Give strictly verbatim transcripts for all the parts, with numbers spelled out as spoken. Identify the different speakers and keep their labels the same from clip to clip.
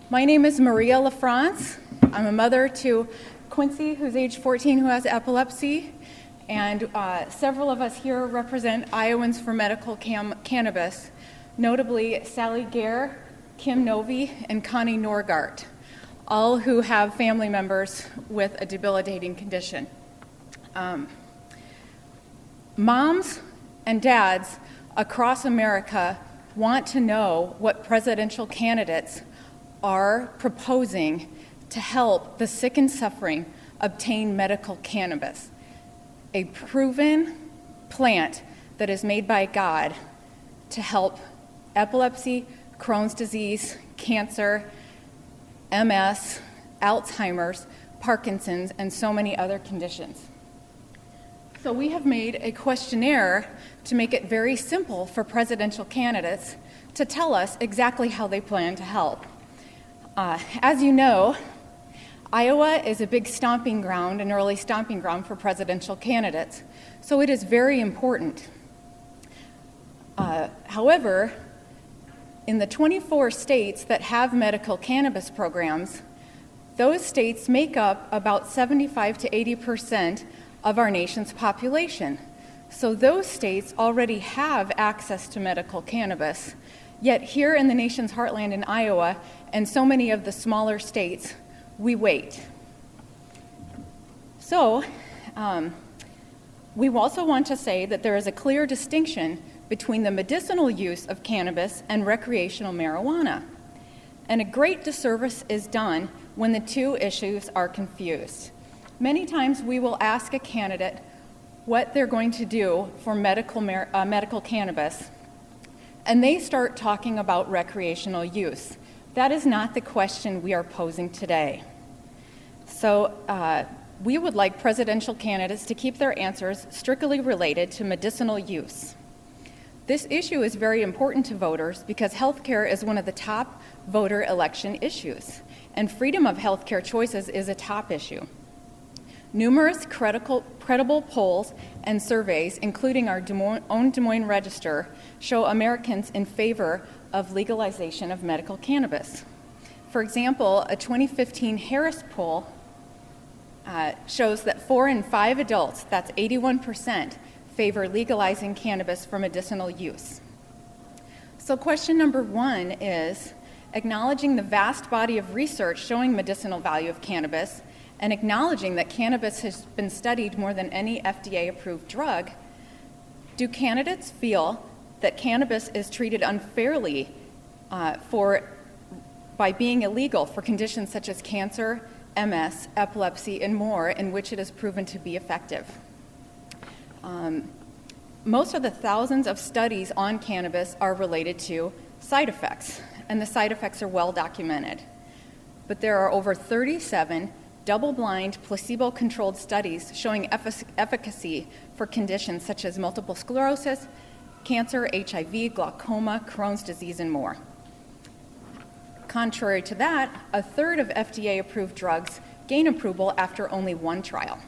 Speaker 1: My name is Maria LaFrance. I'm a mother to Quincy, who's age fourteen, who has epilepsy, and uh, several of us here represent Iowans for Medical Cam- Cannabis, notably Sally Gare, Kim Novi, and Connie Norgart, all who have family members with a debilitating condition. Um, moms and dads across America want to know what presidential candidates are proposing to help the sick and suffering obtain medical cannabis, a proven plant that is made by God to help epilepsy, Crohn's disease, cancer, M S, Alzheimer's, Parkinson's, and so many other conditions. So we have made a questionnaire to make it very simple for presidential candidates to tell us exactly how they plan to help. Uh, as you know, Iowa is a big stomping ground, an early stomping ground for presidential candidates, so it is very important. Uh, however, in the twenty-four states that have medical cannabis programs, those states make up about seventy-five to eighty percent of our nation's population. So those states already have access to medical cannabis, yet here in the nation's heartland in Iowa and so many of the smaller states, we wait. So um, we also want to say that there is a clear distinction between the medicinal use of cannabis and recreational marijuana. And a great disservice is done when the two issues are confused. Many times we will ask a candidate what they're going to do for medical, mar- uh, medical cannabis, and they start talking about recreational use. That is not the question we are posing today. So uh, we would like presidential candidates to keep their answers strictly related to medicinal use. This issue is very important to voters because healthcare is one of the top voter election issues, and freedom of healthcare choices is a top issue. Numerous credible, credible polls and surveys, including our Des Moines, own Des Moines Register, show Americans in favor of legalization of medical cannabis. For example, a twenty fifteen Harris poll uh, shows that four in five adults, that's eighty-one percent, favor legalizing cannabis for medicinal use. So question number one is, acknowledging the vast body of research showing medicinal value of cannabis and acknowledging that cannabis has been studied more than any F D A-approved drug, do candidates feel that cannabis is treated unfairly uh, for, by being illegal for conditions such as cancer, M S, epilepsy, and more, in which it is proven to be effective? Um, most of the thousands of studies on cannabis are related to side effects, and the side effects are well documented. But there are over thirty-seven double-blind, placebo-controlled studies showing effic- efficacy for conditions such as multiple sclerosis, cancer, H I V, glaucoma, Crohn's disease, and more. Contrary to that, a third of F D A-approved drugs gain approval after only one trial.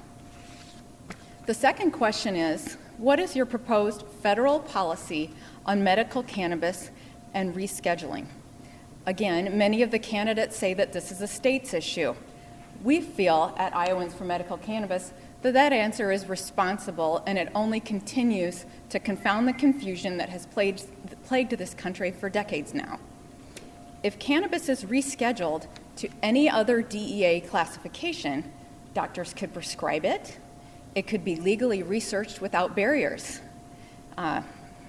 Speaker 1: The second question is, what is your proposed federal policy on medical cannabis and rescheduling? Again, many of the candidates say that this is a state's issue. We feel at Iowans for Medical Cannabis that that answer is responsible, and it only continues to confound the confusion that has plagued, plagued this country for decades now. If cannabis is rescheduled to any other D E A classification, doctors could prescribe it. It could be legally researched without barriers. Uh,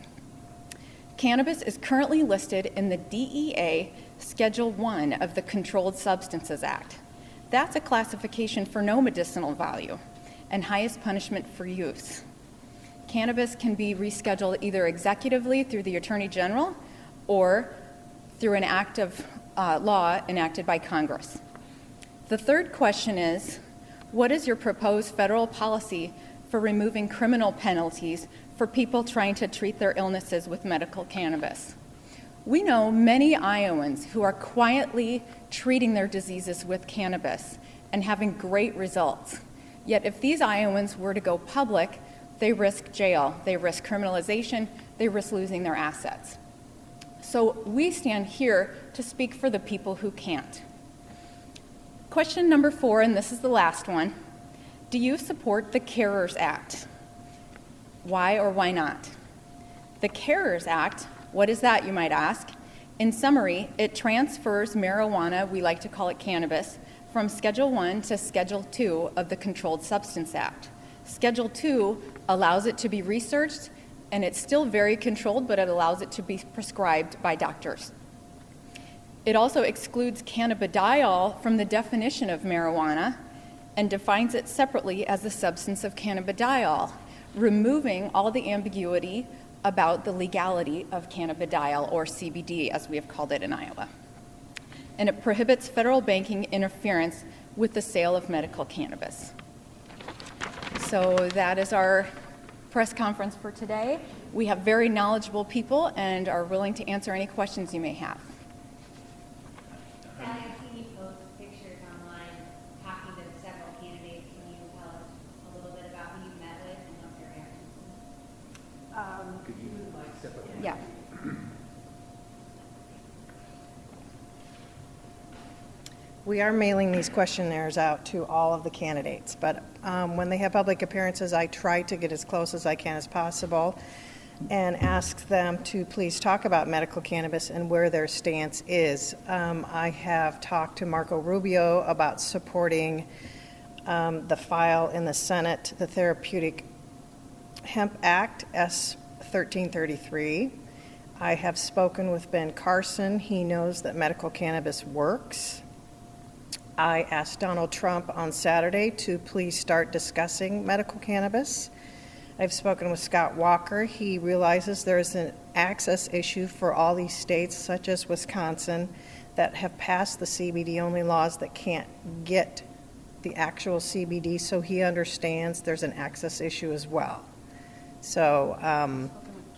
Speaker 1: cannabis is currently listed in the D E A Schedule one of the Controlled Substances Act. That's a classification for no medicinal value and highest punishment for use. Cannabis can be rescheduled either executively through the Attorney General or through an act of uh, law enacted by Congress. The third question is, what is your proposed federal policy for removing criminal penalties for people trying to treat their illnesses with medical cannabis? We know many Iowans who are quietly treating their diseases with cannabis and having great results. Yet if these Iowans were to go public, they risk jail, they risk criminalization, they risk losing their assets. So we stand here to speak for the people who can't. Question number four, and this is the last one. Do you support the CARERS Act? Why or why not? The CARERS Act, what is that, you might ask? In summary, it transfers marijuana, we like to call it cannabis, from Schedule one to Schedule two of the Controlled Substance Act. Schedule two allows it to be researched, and it's still very controlled, but it allows it to be prescribed by doctors. It also excludes cannabidiol from the definition of marijuana and defines it separately as the substance of cannabidiol, removing all the ambiguity about the legality of cannabidiol, or C B D as we have called it in Iowa. And it prohibits federal banking interference with the sale of medical cannabis. So that is our press conference for today. We have very knowledgeable people and are willing to answer any questions you may have.
Speaker 2: Sally, I've seen you post pictures online talking to several candidates. Can you tell us a little bit about who you met with and what their reactions were?
Speaker 3: Um, Could you like step up?
Speaker 1: Yeah.
Speaker 4: We are mailing these questionnaires out to all of the candidates, but um, when they have public appearances, I try to get as close as I can as possible and ask them to please talk about medical cannabis and where their stance is. Um, I have talked to Marco Rubio about supporting um, the file in the Senate, the Therapeutic Hemp Act, S thirteen thirty-three. I have spoken with Ben Carson. He knows that medical cannabis works. I asked Donald Trump on Saturday to please start discussing medical cannabis. I've spoken with Scott Walker. He realizes there is an access issue for all these states, such as Wisconsin, that have passed the C B D-only laws that can't get the actual C B D, so he understands there's an access issue as well. So, um,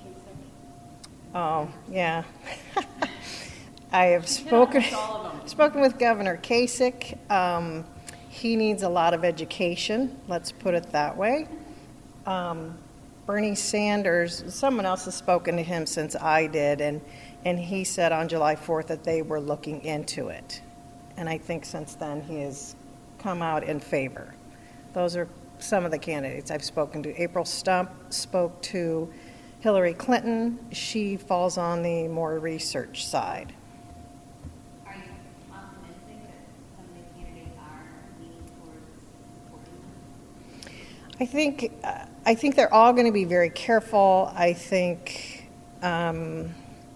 Speaker 4: oh, yeah. I have spoken spoken with Governor Kasich. Um, he needs a lot of education, let's put it that way. Um, Bernie Sanders, someone else has spoken to him since I did, and, and he said on July fourth that they were looking into it. And I think since then he has come out in favor. Those are some of the candidates I've spoken to. April Stump spoke to Hillary Clinton. She falls on the more research side.
Speaker 2: Are you optimistic that some of the candidates are leaning towards supporting them?
Speaker 4: I think uh, I think they're all going to be very careful. I think, um,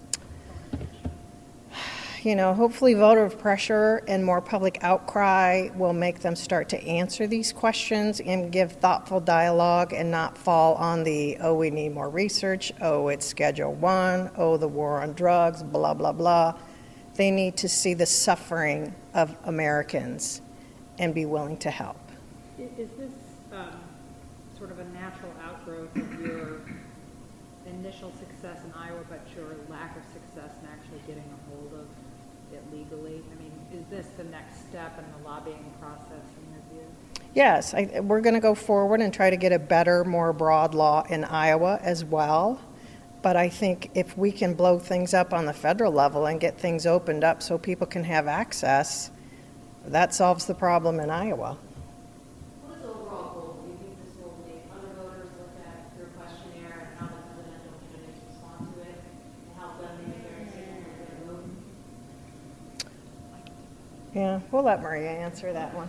Speaker 4: you know, hopefully voter pressure and more public outcry will make them start to answer these questions and give thoughtful dialogue and not fall on the, oh, we need more research, oh, it's Schedule One, oh, the war on drugs, blah, blah, blah. They need to see the suffering of Americans and be willing to help.
Speaker 5: Is this um, sort of a natural outgrowth of your initial success in Iowa, but your lack of success in actually getting a hold of it legally? I mean, is this the next step in the lobbying process in your view?
Speaker 4: Yes, I, we're going to go forward and try to get a better, more broad law in Iowa as well. But I think if we can blow things up on the federal level and get things opened up so people can have access, that solves the problem in Iowa.
Speaker 6: What is the overall goal? Do you think this will make other voters look at your questionnaire and how the presidential candidates respond to it and help them make their decision for their vote?
Speaker 4: Yeah, we'll let Maria answer that one.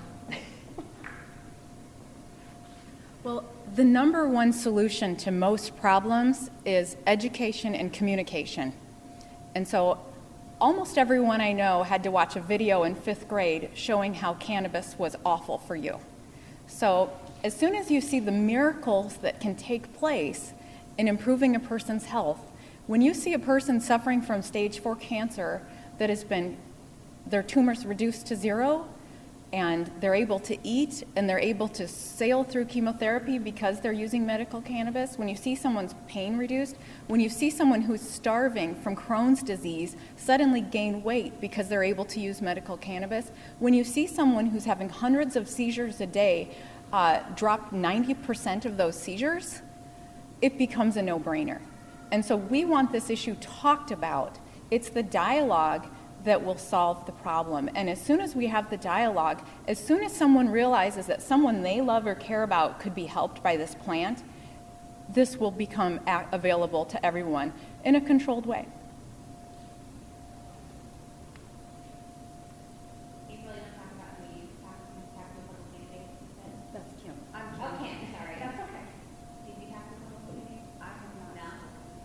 Speaker 1: Well, the number one solution to most problems is education and communication. And so almost everyone I know had to watch a video in fifth grade showing how cannabis was awful for you. So as soon as you see the miracles that can take place in improving a person's health, when you see a person suffering from stage four cancer that has been, their tumors reduced to zero, and they're able to eat and they're able to sail through chemotherapy because they're using medical cannabis, when you see someone's pain reduced, when you see someone who's starving from Crohn's disease suddenly gain weight because they're able to use medical cannabis, when you see someone who's having hundreds of seizures a day uh, drop ninety percent of those seizures, it becomes a no-brainer. And so we want this issue talked about It's the dialogue that will solve the problem. And as soon as we have the dialogue, as soon as someone realizes that someone they love or care about could be helped by this plant, this will become a- available to everyone in a controlled way.
Speaker 2: April, you want to talk about who you talked to, talked to a couple candidates?
Speaker 1: That's Kim.
Speaker 2: Oh, Kim, sorry. That's okay. Did you talk to a couple candidates? I have not. No?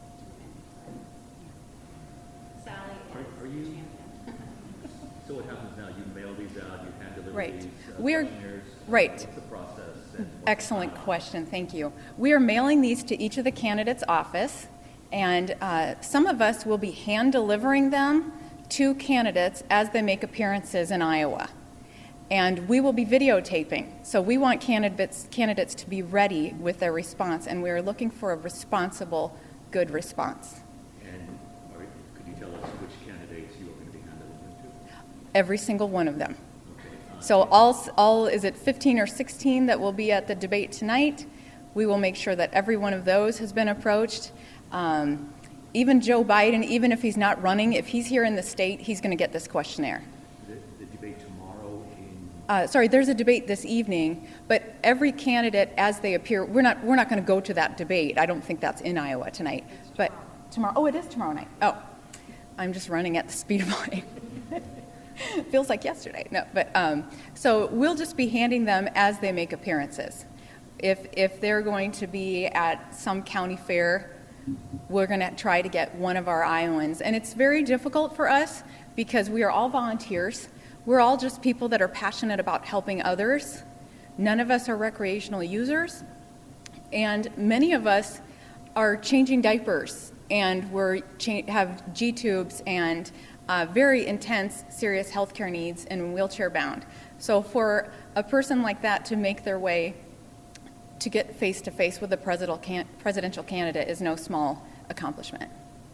Speaker 2: Sally
Speaker 3: Are,
Speaker 2: is
Speaker 3: are you,
Speaker 2: champion.
Speaker 3: so what happens now, you mail these out, you hand deliver
Speaker 1: Right.
Speaker 3: these uh,
Speaker 1: We're-
Speaker 3: questionnaires?
Speaker 1: right.
Speaker 3: What's the process? and what's the
Speaker 1: Excellent
Speaker 3: timeline?
Speaker 1: question, thank you. We are mailing these to each of the candidates' office, and uh, some of us will be hand delivering them to candidates as they make appearances in Iowa. And we will be videotaping. So we want candidates, candidates to be ready with their response, and we are looking for a responsible, good response.
Speaker 3: And are, could you tell us which candidates you are going to be hand delivering to?
Speaker 1: Every single one of them.
Speaker 3: Okay. uh,
Speaker 1: So all, all, is it fifteen or sixteen that will be at the debate tonight? We will make sure that every one of those has been approached. Um, even Joe Biden, even if he's not running, if he's here in the state, he's going to get this questionnaire.
Speaker 3: The, the debate tomorrow in,
Speaker 1: Uh, sorry, there's a debate this evening, but every candidate as they appear, we're not, we're not going to go to that debate. I don't think that's in Iowa tonight. But tomorrow, oh, it is tomorrow night. Oh, I'm just running at the speed of light. Feels like yesterday. No, but um, so we'll just be handing them as they make appearances. If if they're going to be at some county fair, we're going to try to get one of our Iowans, and it's very difficult for us because we are all volunteers. We're all just people that are passionate about helping others. None of us are recreational users, and many of us are changing diapers, and we're cha- have G tubes and uh, very intense, serious healthcare needs and wheelchair bound. So for a person like that to make their way to get face to face with a presidential can- presidential candidate is no small accomplishment.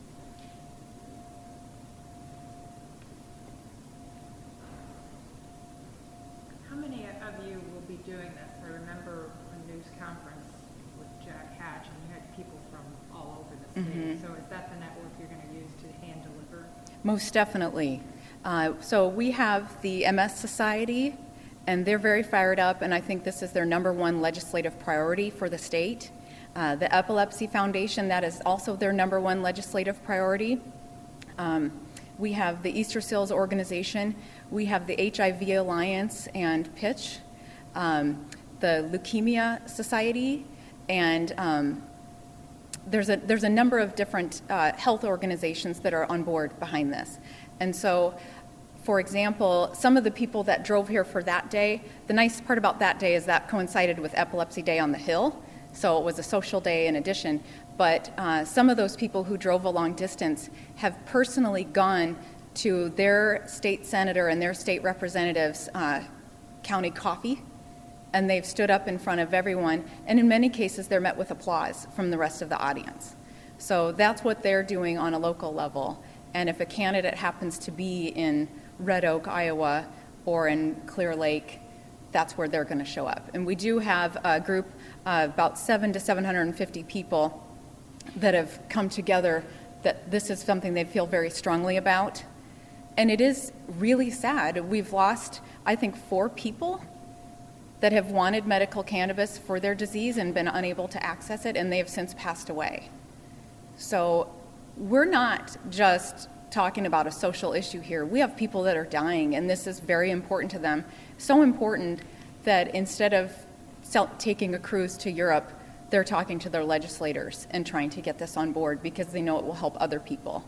Speaker 5: How many of you will be doing this? I remember a news conference with Jack Hatch, and you had people from all over the state. So is that the network you're going to use to hand deliver?
Speaker 1: Most definitely. Uh, so we have the M S Society, and they're very fired up, and I think this is their number one legislative priority for the state. Uh, the Epilepsy Foundation, that is also their number one legislative priority. Um, we have the Easter Seals Organization. We have the H I V Alliance and Pitch, um, the Leukemia Society, and um, there's a there's a number of different uh, health organizations that are on board behind this. And so, for example, some of the people that drove here for that day, the nice part about that day is that coincided with Epilepsy Day on the Hill, so it was a social day in addition. But uh, some of those people who drove a long distance have personally gone to their state senator and their state representatives' uh, county coffee, and they've stood up in front of everyone, and in many cases they're met with applause from the rest of the audience. So that's what they're doing on a local level. And if a candidate happens to be in Red Oak, Iowa, or in Clear Lake, that's where they're going to show up. And we do have a group, uh, about seven to seven hundred fifty people that have come together that this is something they feel very strongly about. And it is really sad. We've lost, I think, four people that have wanted medical cannabis for their disease and been unable to access it, and they have since passed away. So we're not just talking about a social issue here. We have people that are dying, and this is very important to them. So important that instead of sel- taking a cruise to Europe, they're talking to their legislators and trying to get this on board because they know it will help other people.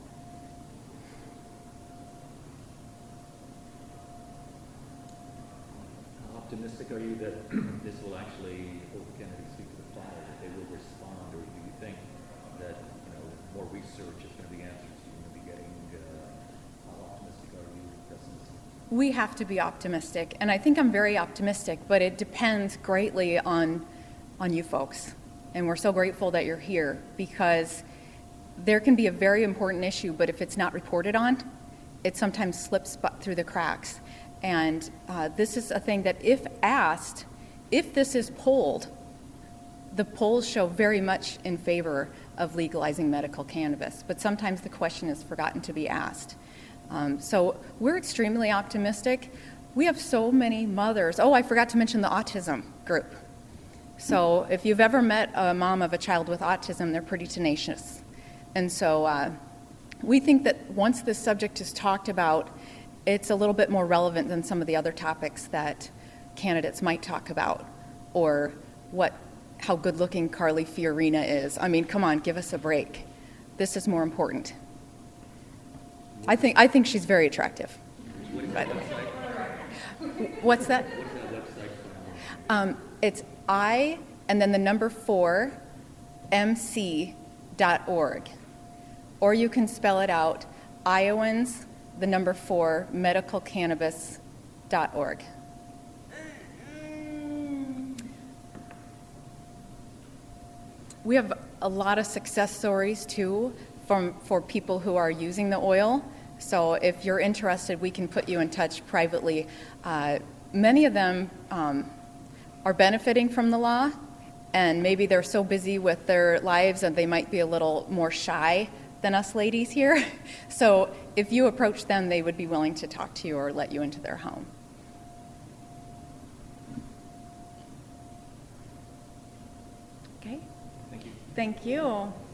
Speaker 3: how optimistic are you that this will actually hold the candidates' feet to the fire, that they will respond, or do you think that, you know, more research is going to be answers you're going to be getting? Uh, how optimistic are you, pessimistic?
Speaker 1: We have to be optimistic, and I think I'm very optimistic, but it depends greatly on on you folks. And we're so grateful that you're here because there can be a very important issue, but if it's not reported on, it sometimes slips bu- through the cracks. And uh, this is a thing that if asked, if this is polled, the polls show very much in favor of legalizing medical cannabis, but sometimes the question is forgotten to be asked. Um, so we're extremely optimistic. We have so many mothers. Oh, I forgot to mention the autism group. So if you've ever met a mom of a child with autism, they're pretty tenacious. And so uh, we think that once this subject is talked about, it's a little bit more relevant than some of the other topics that candidates might talk about, or what, how good-looking Carly Fiorina is. I mean, come on, give us a break. This is more important. I think I think she's very attractive, by the way. What's that? Um, it's I and then the number four, M C dot org. Or you can spell it out, Iowans, the number four, medical cannabis dot org. We have a lot of success stories, too, from, for people who are using the oil. So if you're interested, we can put you in touch privately. Uh, many of them um, are benefiting from the law, and maybe they're so busy with their lives that they might be a little more shy than us ladies here. So if you approach them, they would be willing to talk to you or let you into their home. Okay?
Speaker 3: Thank you.
Speaker 1: Thank you.